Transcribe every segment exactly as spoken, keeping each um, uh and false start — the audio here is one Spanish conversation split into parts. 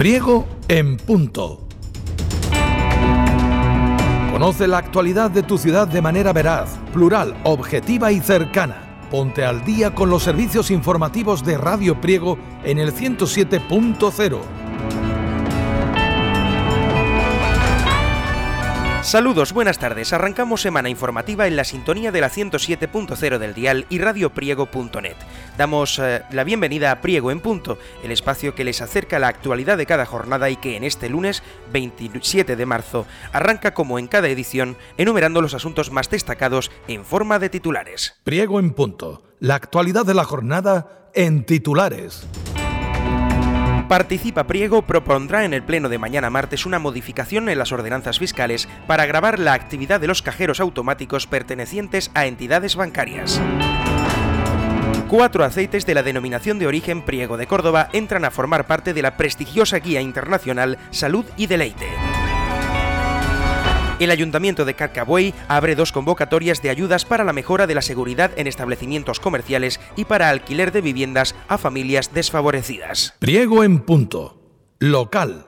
Priego en punto. Conoce la actualidad de tu ciudad de manera veraz, plural, objetiva y cercana. Ponte al día con los servicios informativos de Radio Priego en el ciento siete punto cero. Saludos, buenas tardes. Arrancamos semana informativa en la sintonía de la ciento siete punto cero del dial y radio priego punto net. Damos eh, la bienvenida a Priego en Punto, el espacio que les acerca la actualidad de cada jornada y que en este lunes veintisiete de marzo arranca como en cada edición enumerando los asuntos más destacados en forma de titulares. Priego en Punto, la actualidad de la jornada en titulares. Participa Priego propondrá en el pleno de mañana martes una modificación en las ordenanzas fiscales para gravar la actividad de los cajeros automáticos pertenecientes a entidades bancarias. Cuatro aceites de la denominación de origen Priego de Córdoba entran a formar parte de la prestigiosa guía internacional Salud y Deleite. El Ayuntamiento de Carcabuey abre dos convocatorias de ayudas para la mejora de la seguridad en establecimientos comerciales y para alquiler de viviendas a familias desfavorecidas. Priego en Punto. Local.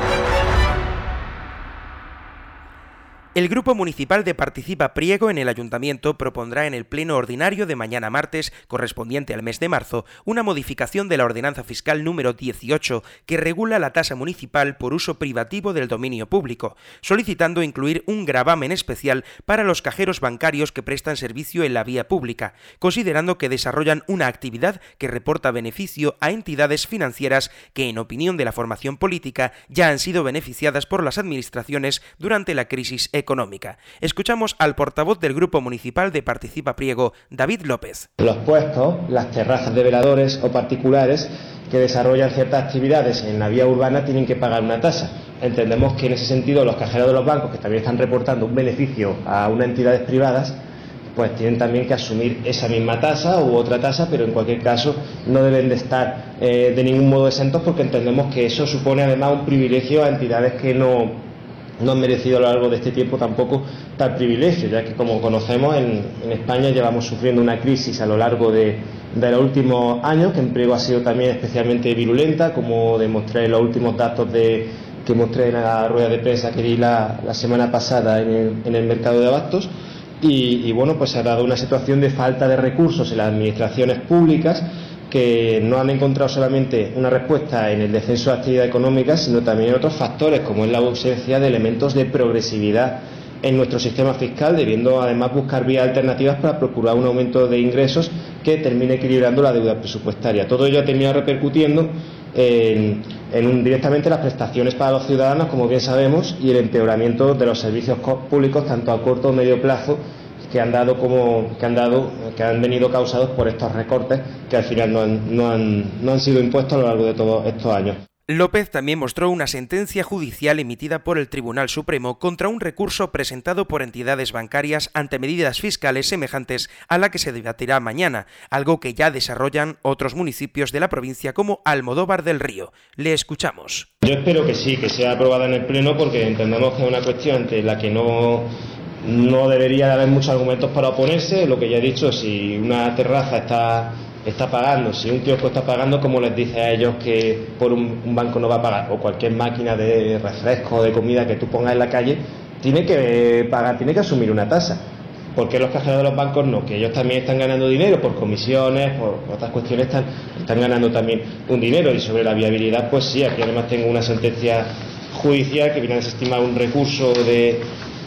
El Grupo Municipal de Participa Priego en el Ayuntamiento propondrá en el pleno ordinario de mañana martes, correspondiente al mes de marzo, una modificación de la ordenanza fiscal número dieciocho que regula la tasa municipal por uso privativo del dominio público, solicitando incluir un gravamen especial para los cajeros bancarios que prestan servicio en la vía pública, considerando que desarrollan una actividad que reporta beneficio a entidades financieras que, en opinión de la formación política, ya han sido beneficiadas por las administraciones durante la crisis económica. económica. Escuchamos al portavoz del Grupo Municipal de Participa Priego, David López. Los puestos, las terrazas de veladores o particulares que desarrollan ciertas actividades en la vía urbana tienen que pagar una tasa. Entendemos que en ese sentido los cajeros de los bancos, que también están reportando un beneficio a unas entidades privadas, pues tienen también que asumir esa misma tasa u otra tasa, pero en cualquier caso no deben de estar eh, de ningún modo exentos, porque entendemos que eso supone además un privilegio a entidades que no no han merecido a lo largo de este tiempo tampoco tal privilegio, ya que, como conocemos, en, en España llevamos sufriendo una crisis a lo largo de, de los últimos años, que en Priego ha sido también especialmente virulenta, como demostré en los últimos datos de, que mostré en la rueda de prensa que di la, la semana pasada en el, en el mercado de abastos, y, y bueno, pues se ha dado una situación de falta de recursos en las administraciones públicas, que no han encontrado solamente una respuesta en el descenso de actividad económica, sino también en otros factores, como es la ausencia de elementos de progresividad en nuestro sistema fiscal, debiendo además buscar vías alternativas para procurar un aumento de ingresos que termine equilibrando la deuda presupuestaria. Todo ello ha terminado repercutiendo en, en un, directamente las prestaciones para los ciudadanos, como bien sabemos, y el empeoramiento de los servicios públicos, tanto a corto o medio plazo, que han dado como que han dado que han venido causados por estos recortes que al final no han, no han, no han sido impuestos a lo largo de todos estos años. López también mostró una sentencia judicial emitida por el Tribunal Supremo contra un recurso presentado por entidades bancarias ante medidas fiscales semejantes a la que se debatirá mañana, algo que ya desarrollan otros municipios de la provincia como Almodóvar del Río. Le escuchamos. Yo espero que sí, que sea aprobada en el Pleno, porque entendemos que es una cuestión ante la que no No debería de haber muchos argumentos para oponerse. Lo que ya he dicho, si una terraza está, está pagando, si un kiosco está pagando, como les dice a ellos que por un, un banco no va a pagar, o cualquier máquina de refresco o de comida que tú pongas en la calle, tiene que pagar, tiene que asumir una tasa. ¿Por qué los cajeros de los bancos no? Que ellos también están ganando dinero por comisiones, por otras cuestiones, están, están ganando también un dinero. Y sobre la viabilidad, pues sí, aquí además tengo una sentencia judicial que viene a desestimar un recurso de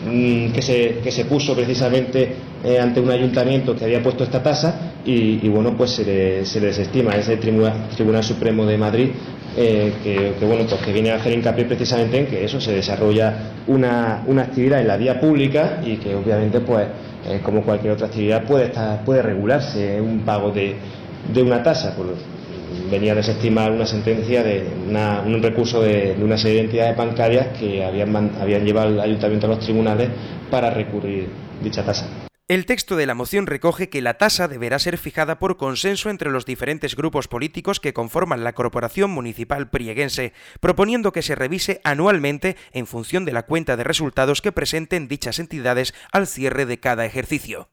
Que se, que se puso precisamente eh, ante un ayuntamiento que había puesto esta tasa y, y bueno, pues se le, se le desestima. Es el Tribunal, Tribunal Supremo de Madrid eh, que, que bueno, pues que viene a hacer hincapié precisamente en que eso se desarrolla una, una actividad en la vía pública y que obviamente pues eh, como cualquier otra actividad puede estar, puede regularse un pago de, de una tasa. Por, venía a desestimar una sentencia de una, un recurso de, de una serie de entidades bancarias que habían, habían llevado al ayuntamiento a los tribunales para recurrir dicha tasa. El texto de la moción recoge que la tasa deberá ser fijada por consenso entre los diferentes grupos políticos que conforman la Corporación Municipal Prieguense, proponiendo que se revise anualmente en función de la cuenta de resultados que presenten dichas entidades al cierre de cada ejercicio.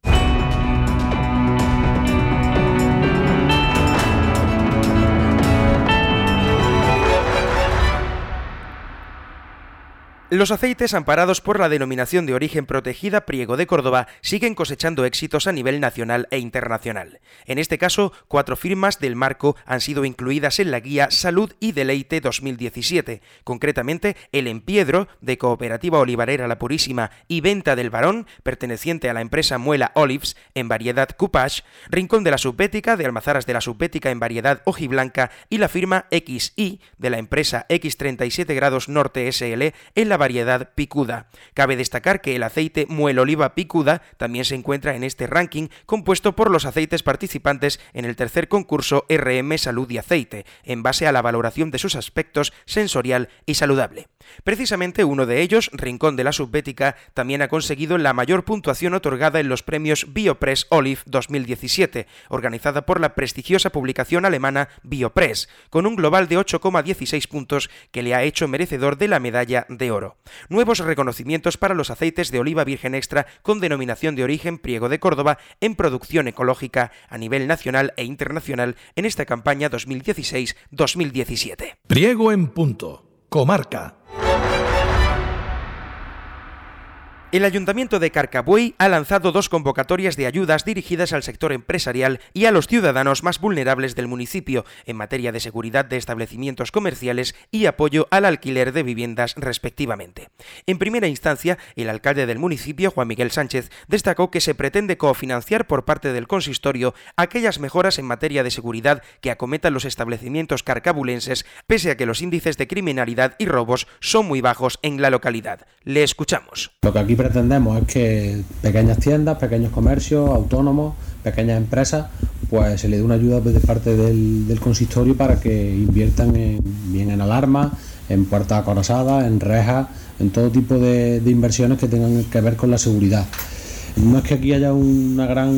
Los aceites amparados por la denominación de origen protegida Priego de Córdoba siguen cosechando éxitos a nivel nacional e internacional. En este caso, cuatro firmas del marco han sido incluidas en la guía Salud y Deleite dos mil diecisiete, concretamente El Empiedro, de Cooperativa Olivarera La Purísima, y Venta del Barón, perteneciente a la empresa Muela Olives, en variedad Coupage, Rincón de la Subbética, de Almazaras de la Subbética, en variedad Hojiblanca, y la firma X I, de la empresa X treinta y siete Grados Norte S L, en la variedad Picuda. Cabe destacar que el aceite Muel Oliva Picuda también se encuentra en este ranking, compuesto por los aceites participantes en el tercer concurso R M Salud y Aceite, en base a la valoración de sus aspectos sensorial y saludable. Precisamente uno de ellos, Rincón de la Subbética, también ha conseguido la mayor puntuación otorgada en los premios Biopress Olive dos mil diecisiete, organizada por la prestigiosa publicación alemana Biopress, con un global de ocho coma dieciséis puntos que le ha hecho merecedor de la medalla de oro. Nuevos reconocimientos para los aceites de oliva virgen extra con denominación de origen Priego de Córdoba en producción ecológica a nivel nacional e internacional en esta campaña dos mil dieciséis dos mil diecisiete. Priego en punto. Comarca. El Ayuntamiento de Carcabuey ha lanzado dos convocatorias de ayudas dirigidas al sector empresarial y a los ciudadanos más vulnerables del municipio en materia de seguridad de establecimientos comerciales y apoyo al alquiler de viviendas respectivamente. En primera instancia, el alcalde del municipio, Juan Miguel Sánchez, destacó que se pretende cofinanciar por parte del consistorio aquellas mejoras en materia de seguridad que acometan los establecimientos carcabulenses, pese a que los índices de criminalidad y robos son muy bajos en la localidad. Le escuchamos. Lo que aquí pretendemos es que pequeñas tiendas, pequeños comercios, autónomos, pequeñas empresas, pues se le dé una ayuda de parte del, del consistorio para que inviertan en, bien en alarmas, en puertas acorazadas, en rejas, en todo tipo de, de inversiones que tengan que ver con la seguridad. No es que aquí haya una gran,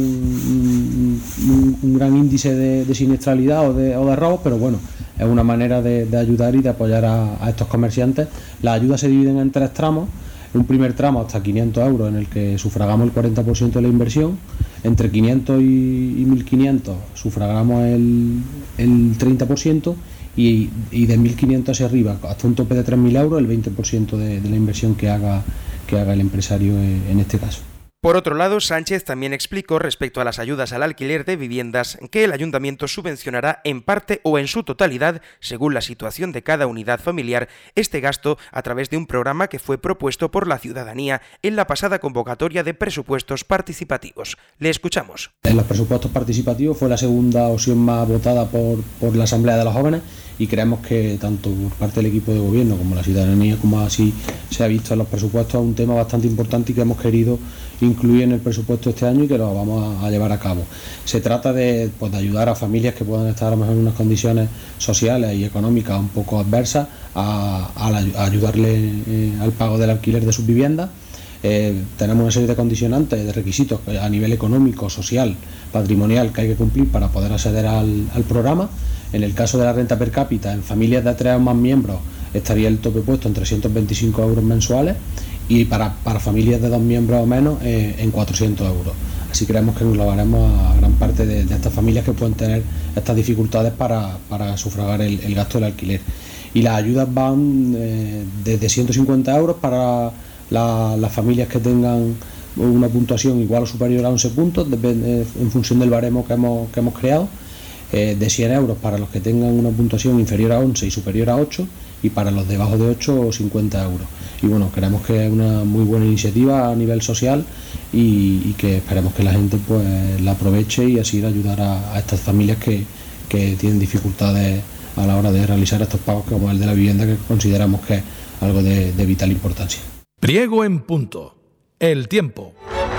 un, un gran índice de, de siniestralidad o de, o de robos, pero bueno, es una manera de, de ayudar y de apoyar a, a estos comerciantes. Las ayudas se dividen en tres tramos. Un primer tramo hasta quinientos euros en el que sufragamos el cuarenta por ciento de la inversión, entre quinientos y mil quinientos sufragamos el, el treinta por ciento y, y de mil quinientos hacia arriba hasta un tope de tres mil euros el veinte por ciento de, de la inversión que haga, que haga el empresario en este caso. Por otro lado, Sánchez también explicó respecto a las ayudas al alquiler de viviendas que el ayuntamiento subvencionará en parte o en su totalidad, según la situación de cada unidad familiar, este gasto a través de un programa que fue propuesto por la ciudadanía en la pasada convocatoria de presupuestos participativos. Le escuchamos. En los presupuestos participativos fue la segunda opción más votada por, por la Asamblea de los Jóvenes y creemos que tanto por parte del equipo de gobierno como la ciudadanía, como así se ha visto en los presupuestos, es un tema bastante importante y que hemos querido incluir en el presupuesto este año y que lo vamos a, a llevar a cabo. Se trata de, pues, de ayudar a familias que puedan estar a lo mejor en unas condiciones sociales y económicas un poco adversas a, a, la, a ayudarle eh, al pago del alquiler de sus viviendas. Eh, tenemos una serie de condicionantes, de requisitos a nivel económico, social, patrimonial que hay que cumplir para poder acceder al, al programa. En el caso de la renta per cápita, en familias de tres o más miembros estaría el tope puesto en trescientos veinticinco euros mensuales y para, para familias de dos miembros o menos eh, en cuatrocientos euros. Así creemos que englobaremos a gran parte de, de estas familias que pueden tener estas dificultades para, para sufragar el, el gasto del alquiler. Y las ayudas van eh, desde ciento cincuenta euros para la, las familias que tengan una puntuación igual o superior a once puntos, depende, en función del baremo que hemos, que hemos creado, eh, de cien euros para los que tengan una puntuación inferior a once y superior a ocho, y para los debajo de ocho, cincuenta euros. Y bueno, creemos que es una muy buena iniciativa a nivel social y, y que esperemos que la gente pues la aproveche y así ayudar a, a estas familias que, que tienen dificultades a la hora de realizar estos pagos, como el de la vivienda, que consideramos que es algo de, de vital importancia. Priego en punto. El tiempo.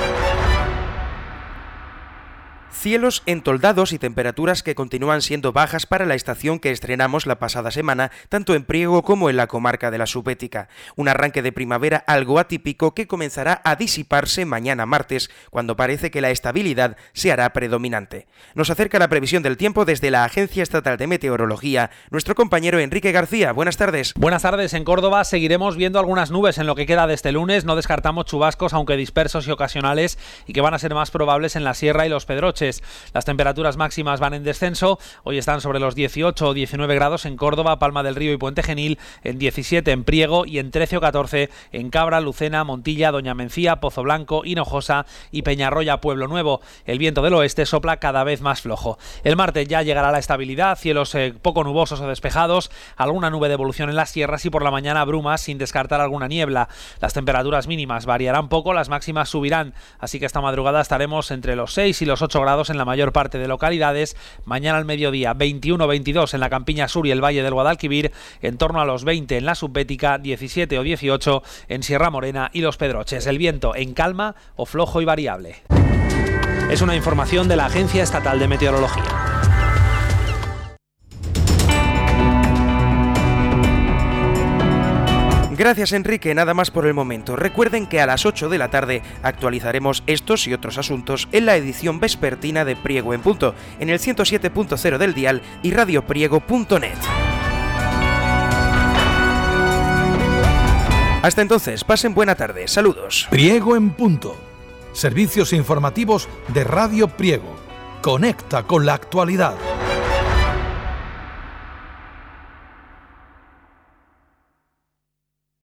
Cielos entoldados y temperaturas que continúan siendo bajas para la estación que estrenamos la pasada semana, tanto en Priego como en la comarca de la Subbética. Un arranque de primavera algo atípico que comenzará a disiparse mañana martes, cuando parece que la estabilidad se hará predominante. Nos acerca la previsión del tiempo desde la Agencia Estatal de Meteorología, nuestro compañero Enrique García. Buenas tardes. Buenas tardes. En Córdoba seguiremos viendo algunas nubes en lo que queda de este lunes. No descartamos chubascos, aunque dispersos y ocasionales, y que van a ser más probables en la Sierra y los Pedroches. Baleares. Las temperaturas máximas van en descenso. Hoy están sobre los dieciocho o diecinueve grados en Córdoba, Palma del Río y Puente Genil, en diecisiete en Priego y en trece o catorce en Cabra, Lucena, Montilla, Doña Mencía, Pozo Blanco, Hinojosa y Peñarroya, Pueblo Nuevo. El viento del oeste sopla cada vez más flojo. El martes ya llegará la estabilidad, cielos eh, poco nubosos o despejados, alguna nube de evolución en las sierras y por la mañana brumas sin descartar alguna niebla. Las temperaturas mínimas variarán poco, las máximas subirán, así que esta madrugada estaremos entre los seis y los ocho grados en la mayor parte de localidades. Mañana al mediodía veintiuno o veintidós en la Campiña Sur y el Valle del Guadalquivir, en torno a los veinte en la Subbética, diecisiete o dieciocho en Sierra Morena y Los Pedroches. El viento en calma o flojo y variable. Es una información de la Agencia Estatal de Meteorología. Gracias, Enrique, nada más por el momento. Recuerden que a las ocho de la tarde actualizaremos estos y otros asuntos en la edición vespertina de Priego en Punto, en el ciento siete punto cero del dial y radiopriego punto net. Hasta entonces, pasen buena tarde. Saludos. Priego en Punto. Servicios informativos de Radio Priego. Conecta con la actualidad.